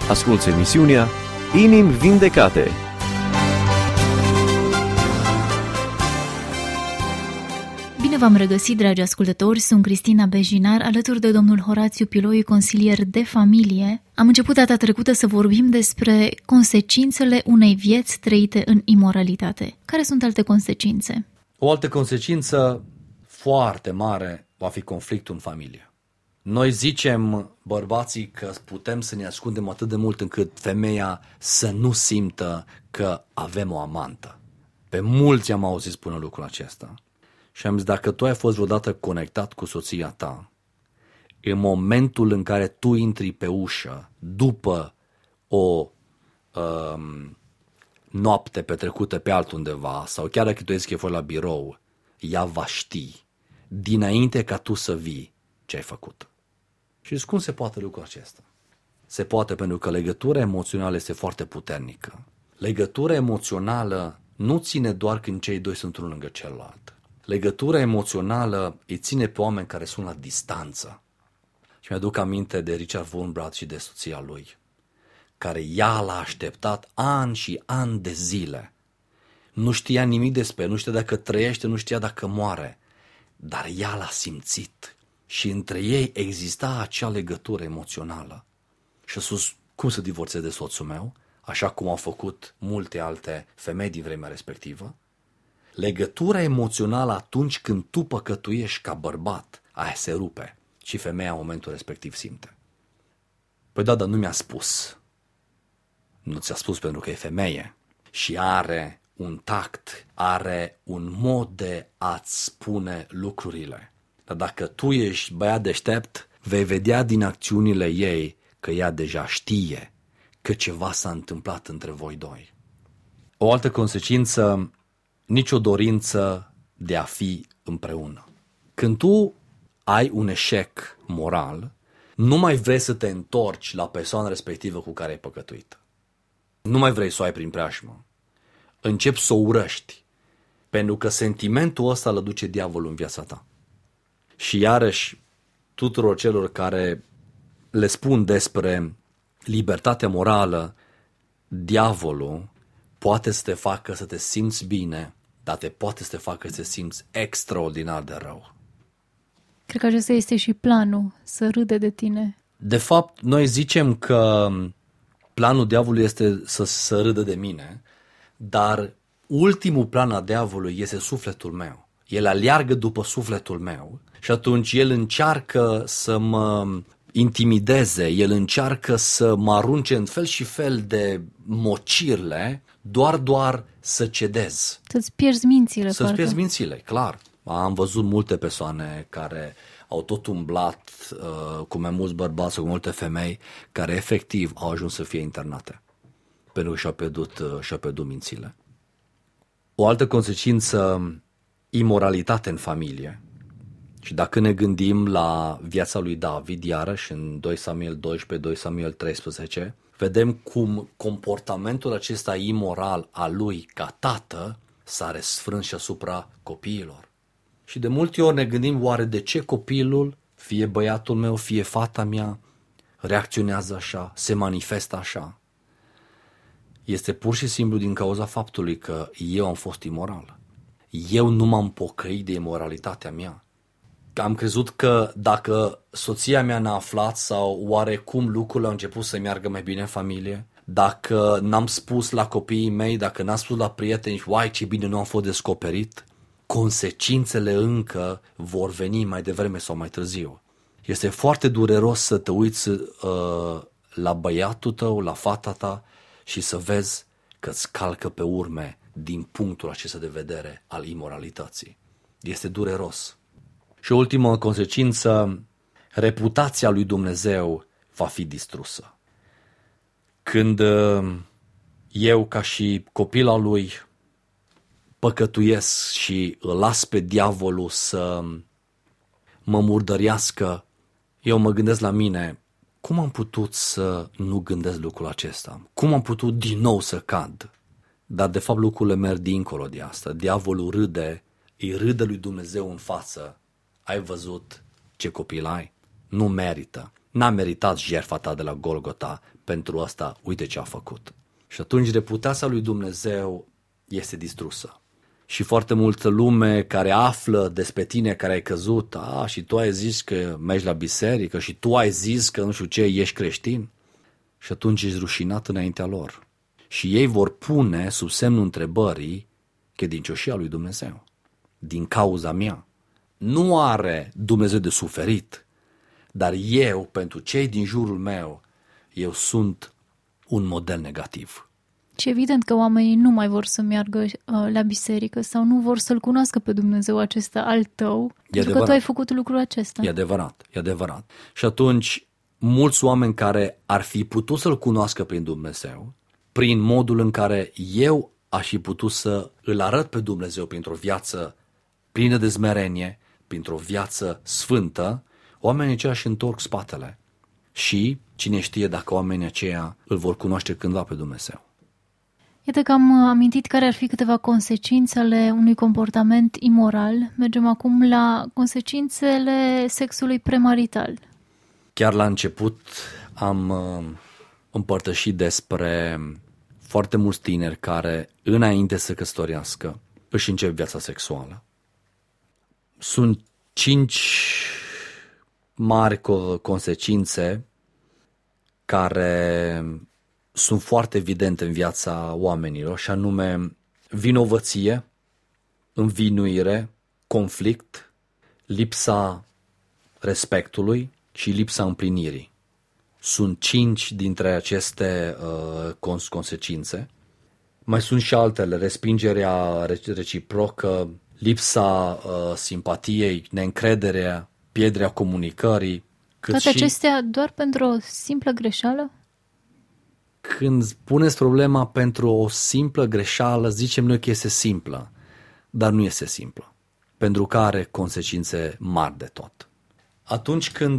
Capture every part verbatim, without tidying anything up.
Asculți emisiunea Inimi Vindecate. Bine v-am regăsit, dragi ascultători, sunt Cristina Bejinar, alături de domnul Horațiu Piloiu, consilier de familie. Am început data trecută să vorbim despre consecințele unei vieți trăite în imoralitate. Care sunt alte consecințe? O altă consecință foarte mare va fi conflictul în familie. Noi zicem, bărbații, că putem să ne ascundem atât de mult încât femeia să nu simtă că avem o amantă. Pe mulți am auzit spune lucrul acesta. Și am zis, dacă tu ai fost vreodată conectat cu soția ta, în momentul în care tu intri pe ușă, după o um, noapte petrecută pe altundeva, sau chiar dacă tu ești că la birou, ea va ști, dinainte ca tu să vii, ce ai făcut. Și cum se poate lucrul acesta? Se poate pentru că legătura emoțională este foarte puternică. Legătura emoțională nu ține doar când cei doi sunt unul lângă celălalt. Legătura emoțională îi ține pe oameni care sunt la distanță. Și mi-aduc aminte de Richard Wurmbrand și de soția lui, care ea l-a așteptat ani și ani de zile. Nu știa nimic despre el, nu știa dacă trăiește, nu știa dacă moare, dar ea l-a simțit. Și între ei exista acea legătură emoțională. Și a spus, cum să divorțez de soțul meu? Așa cum au făcut multe alte femei din vremea respectivă. Legătura emoțională atunci când tu păcătuiești ca bărbat, aia se rupe și femeia în momentul respectiv simte. Păi da, dar nu mi-a spus. Nu ți-a spus pentru că e femeie și are un tact, are un mod de a-ți spune lucrurile. Dar dacă tu ești băiat deștept, vei vedea din acțiunile ei că ea deja știe că ceva s-a întâmplat între voi doi. O altă consecință, nicio dorință de a fi împreună. Când tu ai un eșec moral, nu mai vrei să te întorci la persoana respectivă cu care ai păcătuit. Nu mai vrei să o ai prin preajmă. Începi să o urăști, pentru că sentimentul ăsta îl duce diavolul în viața ta. Și iarăși, tuturor celor care le spun despre libertatea morală, diavolul poate să te facă să te simți bine, dar te poate să te facă să te simți extraordinar de rău. Cred că acesta este și planul, să râde de tine. De fapt, noi zicem că planul diavolului este să, să râdă de mine, dar ultimul plan al diavolului este sufletul meu. El aleargă după sufletul meu și atunci el încearcă să mă intimideze, el încearcă să mă arunce în fel și fel de mocirle, doar, doar să cedez. Să-ți pierzi mințile. Să-ți pierzi mințile, clar. Am văzut multe persoane care au tot umblat uh, cu mai mulți bărbați sau cu multe femei care efectiv au ajuns să fie internate pentru că și-au pierdut, uh, și-au pierdut mințile. O altă consecință, imoralitate în familie. Și dacă ne gândim la viața lui David, iarăși în doi Samuel doisprezece, doi Samuel treisprezece, vedem cum comportamentul acesta imoral al lui ca tată s-a răsfrâns și asupra copiilor. Și de multe ori ne gândim, oare de ce copilul, fie băiatul meu, fie fata mea, reacționează așa, se manifestă așa? Este pur și simplu din cauza faptului că eu am fost imoral. Eu nu m-am pocăit de imoralitatea mea. Am crezut că dacă soția mea n-a aflat sau oarecum lucrurile au început să meargă mai bine în familie, dacă n-am spus la copiii mei, dacă n-am spus la prieteni, uai ce bine nu am fost descoperit, consecințele încă vor veni mai devreme sau mai târziu. Este foarte dureros să te uiți uh, la băiatul tău, la fata ta și să vezi că îți calcă pe urme din punctul acesta de vedere al imoralității. Este dureros. Și ultima consecință, reputația lui Dumnezeu va fi distrusă. Când eu, ca și copil al lui, păcătuiesc și îl las pe diavolul să mă murdărească, eu mă gândesc la mine, cum am putut să nu gândesc lucrul acesta? Cum am putut din nou să cad? Dar de fapt lucrurile merg dincolo de asta. Diavolul râde, îi râde lui Dumnezeu în față. Ai văzut ce copil ai? Nu merită. n-a meritat jertfa ta de la Golgota, pentru asta uite ce a făcut. Și atunci reputația lui Dumnezeu este distrusă. Și foarte multă lume care află despre tine care ai căzut, a, și tu ai zis că mergi la biserică și tu ai zis că nu știu ce, ești creștin, și atunci ești rușinat înaintea lor. Și ei vor pune sub semnul întrebării credincioșia lui Dumnezeu. Din cauza mea. Nu are Dumnezeu de suferit, dar eu, pentru cei din jurul meu, eu sunt un model negativ. Și evident că oamenii nu mai vor să meargă uh, la biserică sau nu vor să-L cunoască pe Dumnezeu acesta al tău, e pentru adevărat. Că tu ai făcut lucrul acesta. E adevărat, e adevărat. Și atunci, mulți oameni care ar fi putut să-L cunoască prin Dumnezeu, prin modul în care eu aș fi putut să îl arăt pe Dumnezeu printr-o viață plină de smerenie, printr-o viață sfântă, oamenii aceia își întorc spatele. Și cine știe dacă oamenii aceia îl vor cunoaște cândva pe Dumnezeu. Iată că am amintit care ar fi câteva consecințe ale unui comportament imoral. Mergem acum la consecințele sexului premarital. Chiar la început am împărtășit despre foarte mulți tineri care, înainte să căsătorească, își încep viața sexuală. Sunt cinci mari consecințe care sunt foarte evidente în viața oamenilor, și anume vinovăție, învinuire, conflict, lipsa respectului și lipsa împlinirii. Sunt cinci dintre aceste uh, consecințe. Mai sunt și altele: respingerea reciprocă, lipsa uh, simpatiei, neîncrederea, pierderea comunicării. Toate și... acestea doar pentru o simplă greșeală? Când puneți problema pentru o simplă greșeală, zicem noi că este simplă, dar nu este simplă, pentru că are consecințe mari de tot. Atunci când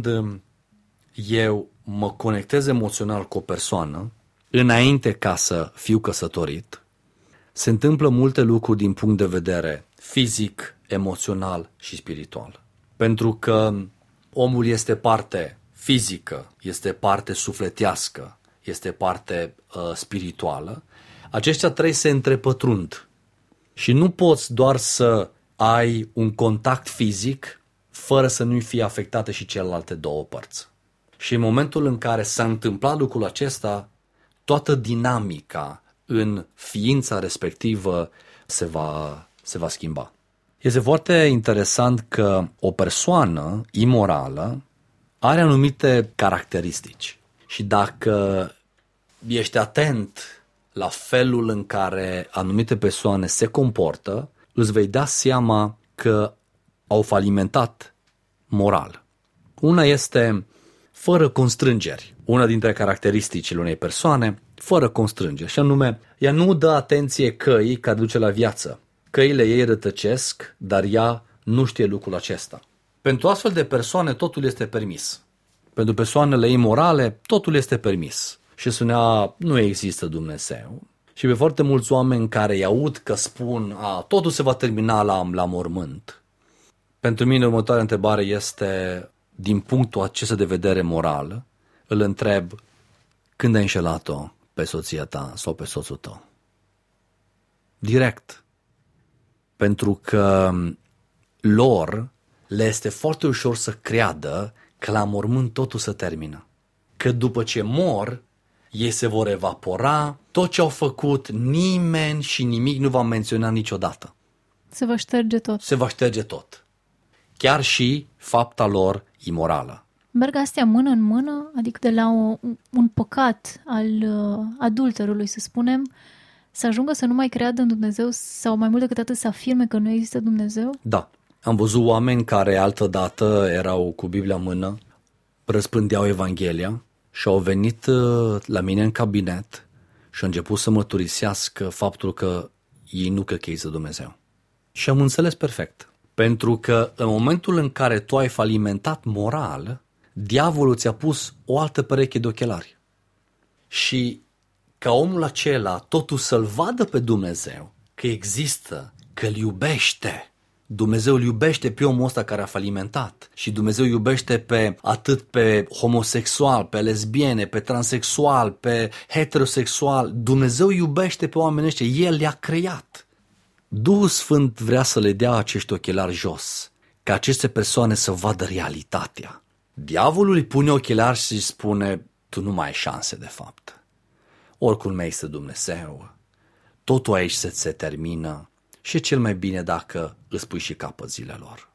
eu mă conectez emoțional cu o persoană, înainte ca să fiu căsătorit, se întâmplă multe lucruri din punct de vedere fizic, emoțional și spiritual. Pentru că omul este parte fizică, este parte sufletească, este parte uh, spirituală, aceștia trei se întrepătrund și nu poți doar să ai un contact fizic fără să nu fie afectate și celelalte două părți. Și în momentul în care s-a întâmplat lucrul acesta, toată dinamica în ființa respectivă se va, se va schimba. Este foarte interesant că o persoană imorală are anumite caracteristici și dacă ești atent la felul în care anumite persoane se comportă, îți vei da seama că au falimentat moral. Una este fără constrângeri. Una dintre caracteristicile unei persoane, fără constrângeri. Și anume, ea nu dă atenție căii care duce la viață. Căile ei rătăcesc, dar ea nu știe lucrul acesta. Pentru astfel de persoane totul este permis. Pentru persoanele imorale totul este permis. Și spunea, nu există Dumnezeu. Și pe foarte mulți oameni care îi aud că spun, a, totul se va termina la, la mormânt. Pentru mine următoarea întrebare este, din punctul acesta de vedere moral, îl întreb, când ai înșelat-o pe soția ta sau pe soțul tău? Direct. Pentru că lor le este foarte ușor să creadă că la mormânt totul se termină. Că după ce mor, ei se vor evapora, tot ce au făcut, nimeni și nimic nu va menționa niciodată. Se va șterge tot. Se va șterge tot. Chiar și fapta lor imorală. Merg astea mână în mână, adică de la o, un păcat al uh, adulterului, să spunem, să ajungă să nu mai creadă în Dumnezeu sau mai mult decât atât să afirme că nu există Dumnezeu? Da. Am văzut oameni care altădată erau cu Biblia în mână, răspândeau Evanghelia și au venit la mine în cabinet și au început să mărturisească faptul că ei nu cred că există Dumnezeu. Și am înțeles perfect. Pentru că în momentul în care tu ai falimentat moral, diavolul ți-a pus o altă pereche de ochelari. Și ca omul acela totul să-L vadă pe Dumnezeu, că există, că Îl iubește, Dumnezeu îl iubește pe omul ăsta care a falimentat și Dumnezeu iubește pe atât pe homosexual, pe lesbiene, pe transexual, pe heterosexual. Dumnezeu iubește pe oamenii ăștia, El le-a creat. Duhul Sfânt vrea să le dea acești ochelari jos, ca aceste persoane să vadă realitatea. Diavolul îi pune ochelari și îi spune, tu nu mai ai șanse de fapt. Oricum mai este Dumnezeu, totul aici se, se termină și e cel mai bine dacă îți pui și capăt zilelor.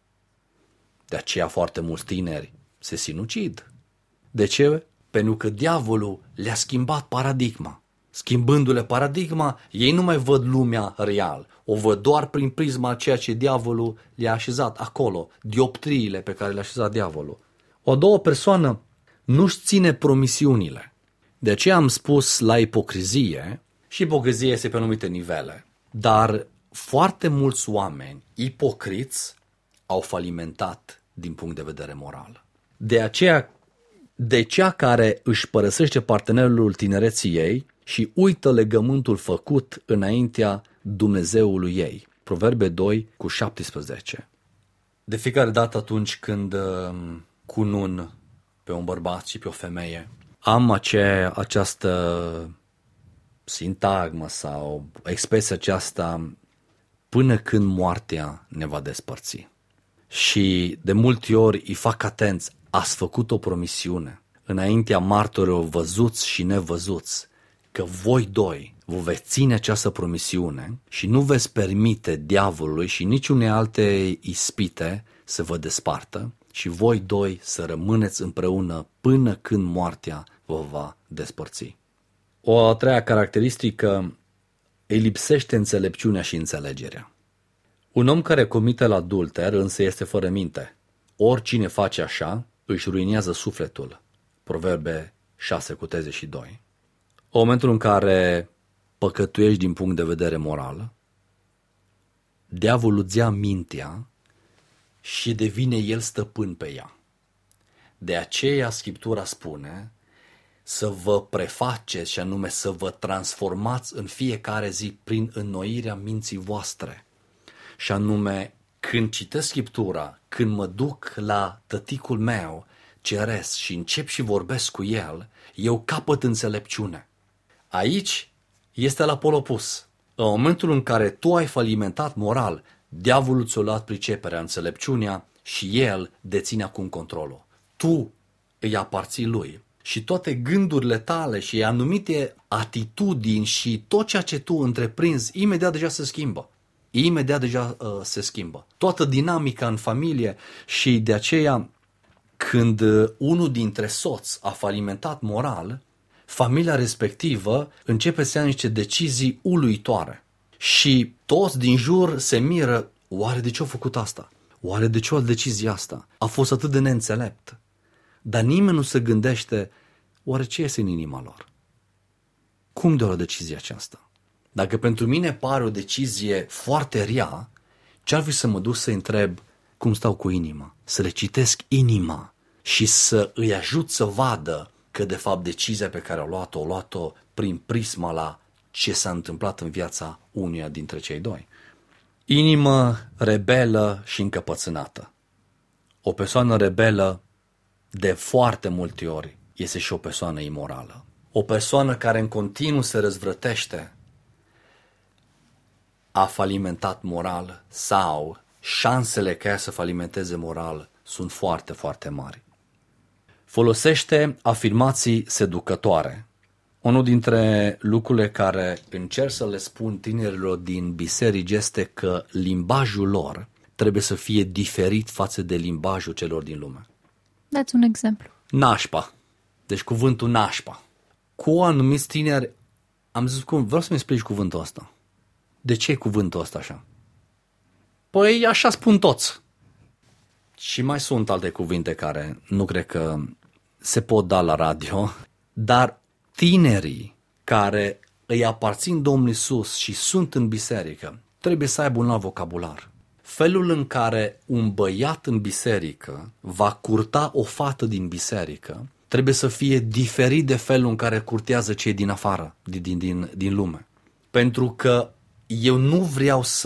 De aceea foarte mulți tineri se sinucid. De ce? Pentru că diavolul le-a schimbat paradigma. Schimbându-le paradigma, ei nu mai văd lumea real, o văd doar prin prisma ceea ce diavolul le-a așezat acolo, dioptriile pe care le-a așezat diavolul. O a doua persoană nu-și ține promisiunile. De aceea am spus la ipocrizie, și ipocrizia este pe anumite nivele, dar foarte mulți oameni ipocriți au falimentat din punct de vedere moral. De aceea, de cea care își părăsește partenerul tinereții ei și uită legământul făcut înaintea Dumnezeului ei. Proverbe doi cu șaptesprezece. De fiecare dată atunci când uh, cunun pe un bărbat și pe o femeie, am acea, această sintagmă sau expresia aceasta până când moartea ne va despărți. Și de multe ori îi fac atenți, ați făcut o promisiune înaintea martorilor văzuți și nevăzuți, că voi doi vă veți ține această promisiune și nu veți permite diavolului și niciunei alte ispite să vă despartă și voi doi să rămâneți împreună până când moartea vă va despărți. O a treia caracteristică, îi lipsește înțelepciunea și înțelegerea. Un om care comite la adulter însă este fără minte. Oricine face așa își ruinează sufletul. Proverbe șase cu treizeci și doi. În momentul în care păcătuiești din punct de vedere moral, diavolul îți ia mintea și devine el stăpân pe ea. De aceea Scriptura spune să vă prefaceți și anume să vă transformați în fiecare zi prin înnoirea minții voastre. Și anume, când citesc Scriptura, când mă duc la tăticul meu ceresc și încep și vorbesc cu el, eu capăt înțelepciune. Aici este la pol opus. În momentul în care tu ai falimentat moral, diavolul ți-a luat priceperea, înțelepciunea și el deține acum controlul. Tu îi aparții lui și toate gândurile tale și anumite atitudini și tot ceea ce tu întreprinzi, imediat deja se schimbă. Imediat deja uh, se schimbă. Toată dinamica în familie și de aceea când unul dintre soți a falimentat moral, familia respectivă începe să ia niște decizii uluitoare. Și toți din jur se miră, oare de ce a făcut asta? Oare de ce a decizie asta? A fost atât de neînțelept. Dar nimeni nu se gândește, oare ce este în inima lor? Cum de o decizie aceasta? Dacă pentru mine pare o decizie foarte rea, ce-ar fi să mă duc să întreb cum stau cu inima? Să le citesc inima și să îi ajut să vadă că de fapt decizia pe care au luat-o, o luat-o prin prisma la ce s-a întâmplat în viața unuia dintre cei doi. Inimă rebelă și încăpățânată. O persoană rebelă de foarte multe ori este și o persoană imorală. O persoană care în continuu se răzvrătește a falimentat moral sau șansele ca ea să falimenteze moral sunt foarte, foarte mari. Folosește afirmații seducătoare. Unul dintre lucrurile care încerc să le spun tinerilor din biserici este că limbajul lor trebuie să fie diferit față de limbajul celor din lume. Dați un exemplu. Nașpa. Deci cuvântul nașpa. Cu anumiți tineri am zis, cum, vreau să-mi explici cuvântul ăsta. De ce e cuvântul ăsta așa? Păi așa spun toți. Și mai sunt alte cuvinte care nu cred că se pot da la radio, dar tinerii care îi aparțin Domnului Iisus și sunt în biserică trebuie să aibă un alt vocabular. Felul în care un băiat în biserică va curta o fată din biserică trebuie să fie diferit de felul în care curtează cei din afară, din, din, din lume. Pentru că eu nu vreau să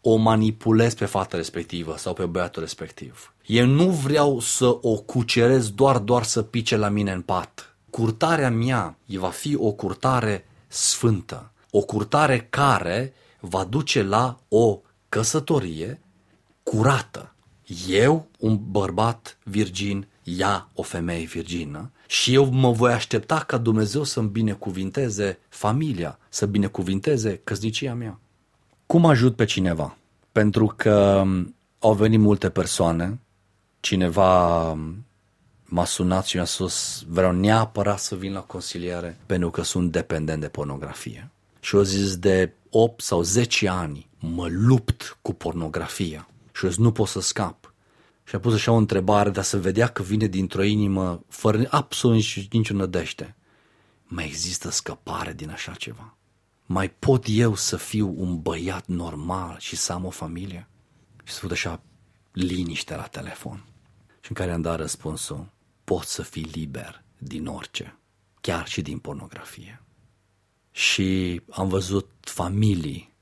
o manipulez pe fata respectivă sau pe băiatul respectiv. Eu nu vreau să o cucerez doar, doar să pice la mine în pat. Curtarea mea va fi o curtare sfântă, o curtare care va duce la o căsătorie curată. Eu, un bărbat virgin, ea, o femeie virgină, și eu mă voi aștepta ca Dumnezeu să-mi binecuvinteze familia, să binecuvinteze căsnicia mea. Cum ajut pe cineva? Pentru că au venit multe persoane, cineva m-a sunat și mi-a spus, vreau neapărat să vin la consiliere pentru că sunt dependent de pornografie. Și eu zis, de opt sau zece ani mă lupt cu pornografia și eu zis, nu pot să scap. Și a pus așa o întrebare, dar să vedea că vine dintr-o inimă fără absolut nici, nicio nădejde. Mai există scăpare din așa ceva? Mai pot eu să fiu un băiat normal și să am o familie? Și să fut așa liniște la telefon. Și în care am dat răspunsul, poți să fii liber din orice, chiar și din pornografie. Și am văzut familii,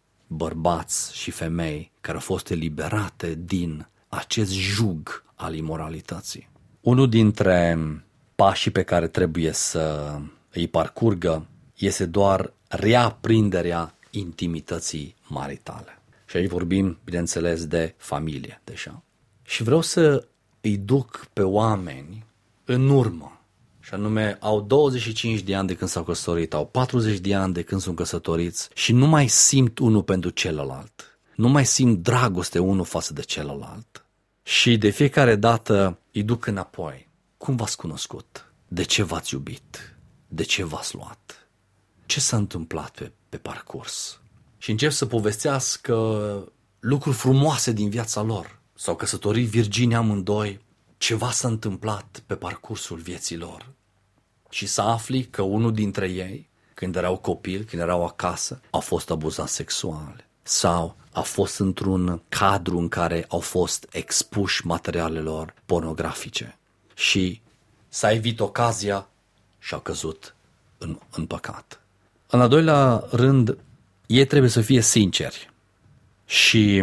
bărbați și femei care au fost eliberate din acest jug al imoralității. Unul dintre pașii pe care trebuie să îi parcurgă este doar reaprinderea intimității maritale. Și aici vorbim, bineînțeles, de familie deja. Și vreau să îi duc pe oameni în urmă. Și anume, au douăzeci și cinci de ani de când s-au căsătorit, au patruzeci de ani de când sunt căsătoriți și nu mai simt unul pentru celălalt. Nu mai simt dragoste unul față de celălalt. Și de fiecare dată îi duc înapoi. Cum v-ați cunoscut? De ce v-ați iubit? De ce v-ați luat? Ce s-a întâmplat pe, pe parcurs? Și încep să povestească lucruri frumoase din viața lor. S-au căsătorit virgini amândoi, ceva s-a întâmplat pe parcursul vieții lor. Și să afli că unul dintre ei, când erau copili, când erau acasă, au fost abuzați sexual. Sau a fost într-un cadru în care au fost expuși materialelor pornografice. Și s-a evit ocazia și au căzut în, în păcat. În al doilea rând, ei trebuie să fie sinceri. Și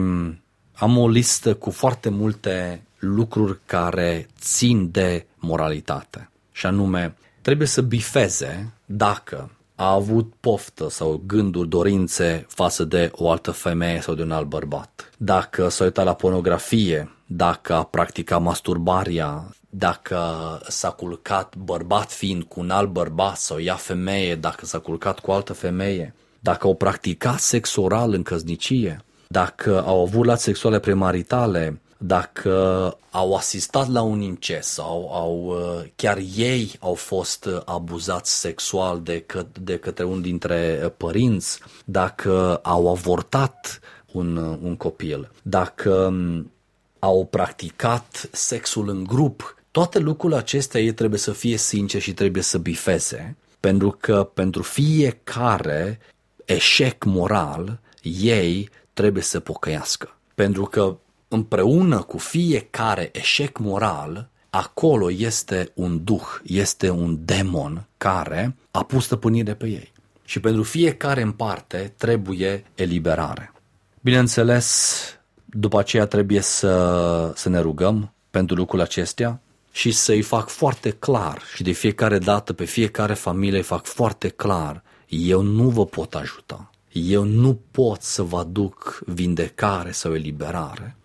am o listă cu foarte multe lucruri care țin de moralitate. Și anume, trebuie să bifeze dacă a avut poftă sau gânduri, dorințe față de o altă femeie sau de un alt bărbat. Dacă s-a uitat la pornografie, dacă a practicat masturbarea, dacă s-a culcat bărbat fiind cu un alt bărbat sau ea femeie, dacă s-a culcat cu o altă femeie, dacă au practicat sex oral în căsnicie, dacă au avut relații sexuale premaritale, dacă au asistat la un incest sau au, chiar ei au fost abuzați sexual de, că, de către unul dintre părinți, dacă au avortat un, un copil, dacă au practicat sexul în grup, toate lucrurile acestea ei trebuie să fie sinceri și trebuie să bifeze, pentru că pentru fiecare eșec moral ei trebuie să pocăiască. Pentru că împreună cu fiecare eșec moral, acolo este un duh, este un demon care a pus stăpânire pe ei. Și pentru fiecare în parte trebuie eliberare. Bineînțeles, după aceea trebuie să, să ne rugăm pentru lucrurile acestea și să-i fac foarte clar și de fiecare dată pe fiecare familie îi fac foarte clar, eu nu vă pot ajuta, eu nu pot să vă aduc vindecare sau eliberare.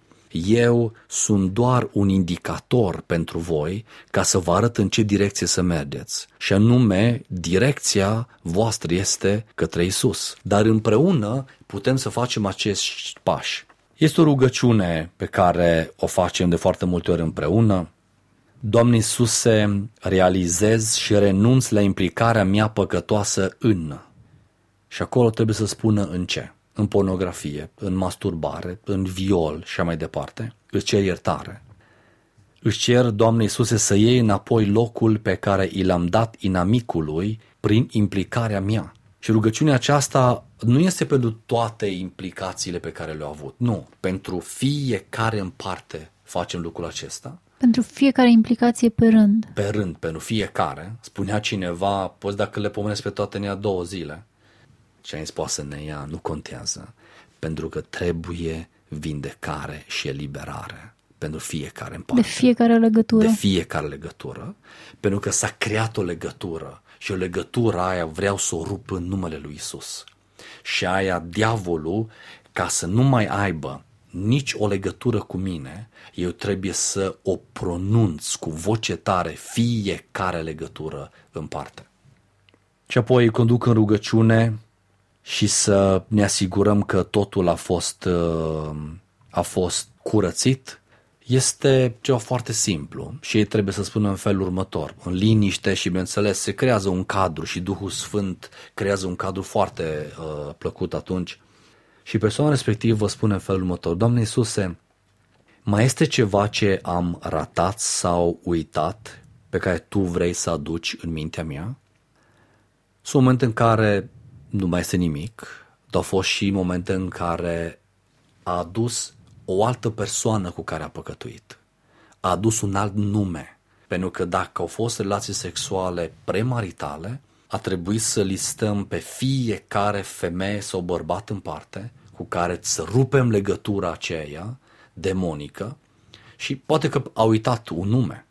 Eu sunt doar un indicator pentru voi ca să vă arăt în ce direcție să mergeți. Și anume, direcția voastră este către Iisus. Dar împreună putem să facem acești pași. Este o rugăciune pe care o facem de foarte multe ori împreună. Doamne Iisuse, realizez și renunț la implicarea mea păcătoasă în. Și acolo trebuie să spună în ce. În pornografie, în masturbare, în viol și așa mai departe, îți cer iertare. Îți cer, Doamne Iisuse, să iei înapoi locul pe care i l-am dat inamicului prin implicarea mea. Și rugăciunea aceasta nu este pentru toate implicațiile pe care le-au avut. Nu, pentru fiecare în parte facem lucrul acesta. Pentru fiecare implicație pe rând. Pe rând, pentru fiecare. Spunea cineva, poți dacă le pomenesc pe toate, ne ia două zile. Ce ai zis, poate să ne ia, nu contează. Pentru că trebuie vindecare și eliberare pentru fiecare în parte. De fiecare legătură. De fiecare legătură. Pentru că s-a creat o legătură și o legătură aia vreau să o rup în numele lui Isus. Și aia diavolul, ca să nu mai aibă nici o legătură cu mine, eu trebuie să o pronunț cu voce tare fiecare legătură în parte. Și apoi îi conduc în rugăciune și să ne asigurăm că totul a fost, a fost curățit. Este ceva foarte simplu și ei trebuie să spună în felul următor. În liniște și, bineînțeles, se creează un cadru și Duhul Sfânt creează un cadru foarte uh, plăcut atunci. Și persoana respectivă vă spune în felul următor: Doamne Iisuse, mai este ceva ce am ratat sau uitat pe care Tu vrei să aduci în mintea mea? Sunt momente în care nu mai este nimic, dar au fost și momente în care a adus o altă persoană cu care a păcătuit. A adus un alt nume. Pentru că dacă au fost relații sexuale premaritale, a trebuit să listăm pe fiecare femeie sau bărbat în parte cu care să rupem legătura aceea demonică și poate că a uitat un nume.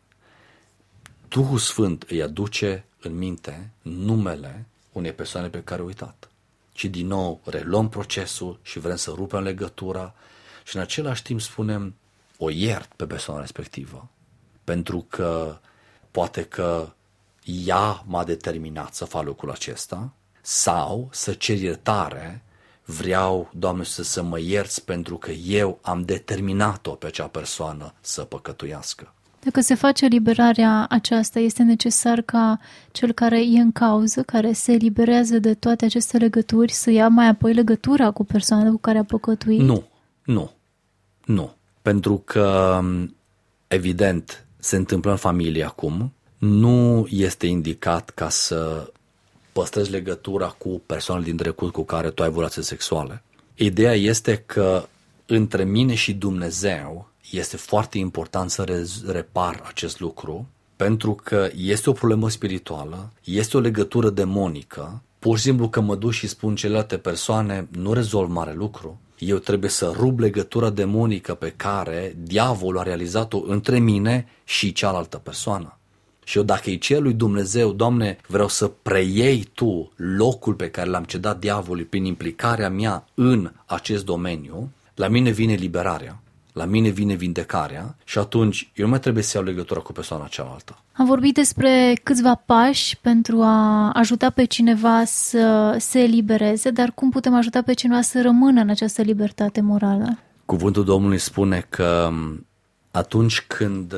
Duhul Sfânt îi aduce în minte numele unei persoane pe care a uitat. Și din nou reluăm procesul și vrem să rupem legătura și în același timp spunem: o iert pe persoana respectivă. Pentru că poate că ea m-a determinat să fac lucrul acesta sau să cer iertare. Vreau, Doamne, să, să mă ierți pentru că eu am determinat-o pe acea persoană să păcătuiască. Dacă se face eliberarea aceasta, este necesar ca cel care e în cauză, care se eliberează de toate aceste legături, să ia mai apoi legătura cu persoana cu care a păcătuit? Nu, nu, nu. Pentru că, evident, se întâmplă în familie acum, nu este indicat ca să păstrezi legătura cu persoanele din trecut cu care tu ai avut relații sexuale. Ideea este că între mine și Dumnezeu este foarte important să repar acest lucru, pentru că este o problemă spirituală, este o legătură demonică. Pur și simplu că mă duc și spun celelalte persoane, nu rezolv mare lucru. Eu trebuie să rup legătura demonică pe care diavolul a realizat-o între mine și cealaltă persoană. Și eu dacă îi cer lui Dumnezeu: Doamne, vreau să preiei Tu locul pe care l-am cedat diavolului prin implicarea mea în acest domeniu, la mine vine liberarea, la mine vine vindecarea și atunci eu nu mai trebuie să iau legătura cu persoana cealaltă. Am vorbit despre câțiva pași pentru a ajuta pe cineva să se elibereze, dar cum putem ajuta pe cineva să rămână în această libertate morală? Cuvântul Domnului spune că atunci când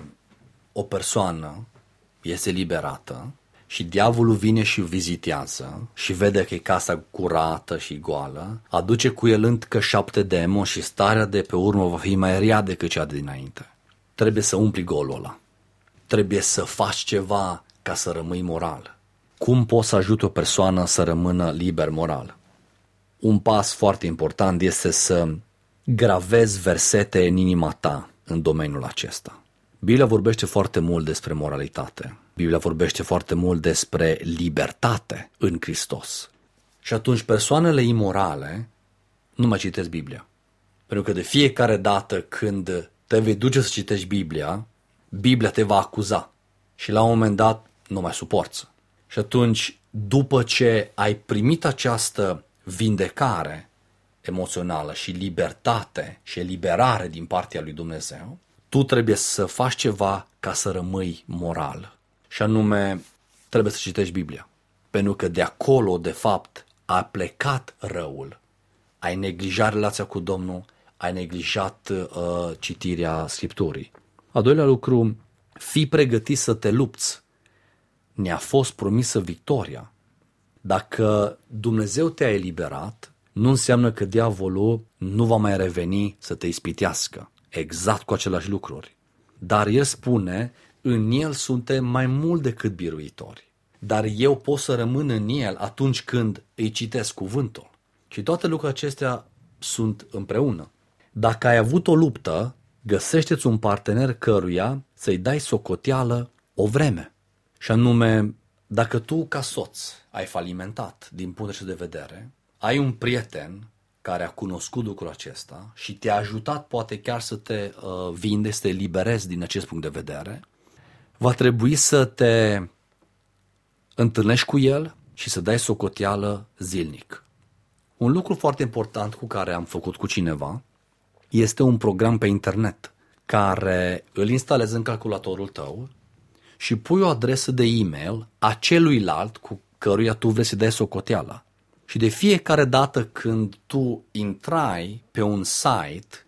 o persoană este liberată și diavolul vine și vizitează și vede că e casa curată și goală, aduce cu el încă șapte demoni și starea de pe urmă va fi mai rea decât cea de dinainte. Trebuie să umpli golul ăla. Trebuie să faci ceva ca să rămâi moral. Cum poți să ajute o persoană să rămână liber moral? Un pas foarte important este să gravezi versete în inima ta în domeniul acesta. Biblia vorbește foarte mult despre moralitate. Biblia vorbește foarte mult despre libertate în Hristos. Și atunci persoanele imorale nu mai citesc Biblia. Pentru că de fiecare dată când te vei duce să citești Biblia, Biblia te va acuza. Și la un moment dat nu mai suporți. Și atunci, după ce ai primit această vindecare emoțională și libertate și eliberare din partea lui Dumnezeu, tu trebuie să faci ceva ca să rămâi moral. Și anume, trebuie să citești Biblia. Pentru că de acolo, de fapt, a plecat răul. Ai neglijat relația cu Domnul, ai neglijat uh, citirea Scripturii. A doilea lucru, fii pregătit să te lupți. Ne-a fost promisă victoria. Dacă Dumnezeu te-a eliberat, nu înseamnă că diavolul nu va mai reveni să te ispitească. Exact cu aceleași lucruri. Dar el spune, în el suntem mai mult decât biruitori. Dar eu pot să rămân în el atunci când îi citesc cuvântul. Și toate lucrurile acestea sunt împreună. Dacă ai avut o luptă, găsește-ți un partener căruia să-i dai socoteală o vreme. Și anume, dacă tu ca soț ai falimentat din punctul de vedere, ai un prieten care a cunoscut lucrul acesta și te-a ajutat poate chiar să te uh, vindeci, să te eliberezi din acest punct de vedere, va trebui să te întâlnești cu el și să dai socoteală zilnic. Un lucru foarte important cu care am făcut cu cineva este un program pe internet care îl instalezi în calculatorul tău și pui o adresă de e-mail a celuilalt cu căruia tu vrei să dai socoteala. Și de fiecare dată când tu intrai pe un site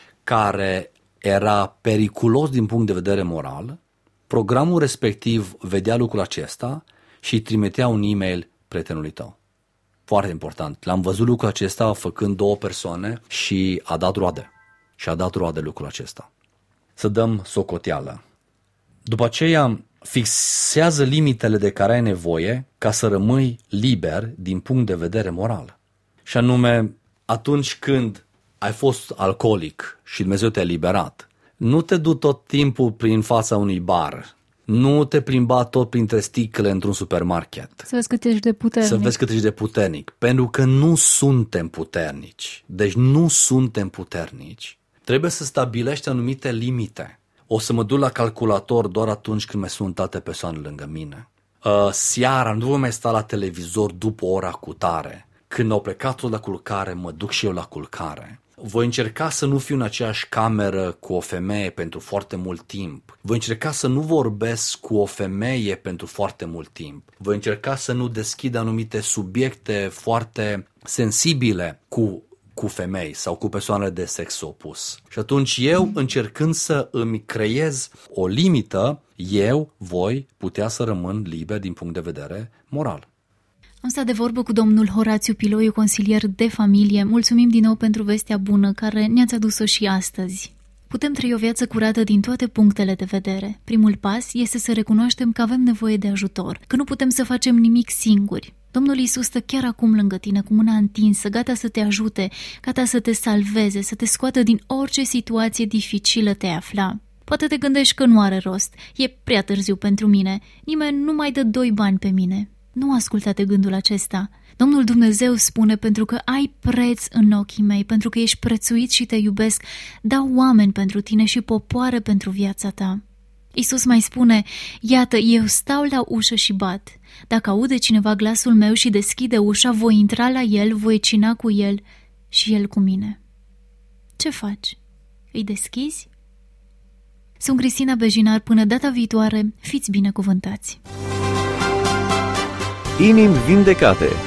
care era periculos din punct de vedere moral, programul respectiv vedea lucrul acesta și îi trimitea un e-mail prietenului tău. Foarte important. L-am văzut lucrul acesta făcând două persoane și a dat roade. Și a dat roade lucrul acesta. Să dăm socoteală. După aceea, fixează limitele de care ai nevoie ca să rămâi liber din punct de vedere moral. Și anume, atunci când ai fost alcoolic și Dumnezeu te-a eliberat, nu te du tot timpul prin fața unui bar, nu te plimba tot printre sticle într-un supermarket. Să vezi cât ești de puternic. Să vezi cât ești de puternic. Pentru că nu suntem puternici. Deci nu suntem puternici. Trebuie să stabilești anumite limite. O să mă duc la calculator doar atunci când mai sunt alte persoane lângă mine. Uh, seara nu voi mai sta la televizor după ora cutare. Când au plecat toți la culcare, mă duc și eu la culcare. Voi încerca să nu fiu în aceeași cameră cu o femeie pentru foarte mult timp. Voi încerca să nu vorbesc cu o femeie pentru foarte mult timp. Voi încerca să nu deschid anumite subiecte foarte sensibile cu cu femei sau cu persoane de sex opus. Și atunci eu, încercând să îmi creez o limită, eu voi putea să rămân liber din punct de vedere moral. Am stat de vorbă cu domnul Horațiu Piloiu, consilier de familie. Mulțumim din nou pentru vestea bună care ne-ați adus-o și astăzi. Putem trăi o viață curată din toate punctele de vedere. Primul pas este să recunoaștem că avem nevoie de ajutor, că nu putem să facem nimic singuri. Domnul Iisus stă chiar acum lângă tine, cu mâna întinsă, gata să te ajute, gata să te salveze, să te scoată din orice situație dificilă te afla. Poate te gândești că nu are rost, e prea târziu pentru mine, nimeni nu mai dă doi bani pe mine. Nu asculta de gândul acesta. Domnul Dumnezeu spune, pentru că ai preț în ochii mei, pentru că ești prețuit și te iubesc, dau oameni pentru tine și popoare pentru viața ta. Iisus mai spune, iată, eu stau la ușă și bat. Dacă aude cineva glasul meu și deschide ușa, voi intra la el, voi cina cu el și el cu mine. Ce faci? Îi deschizi? Sunt Cristina Bejinar, până data viitoare, fiți binecuvântați! Inimi vindecate.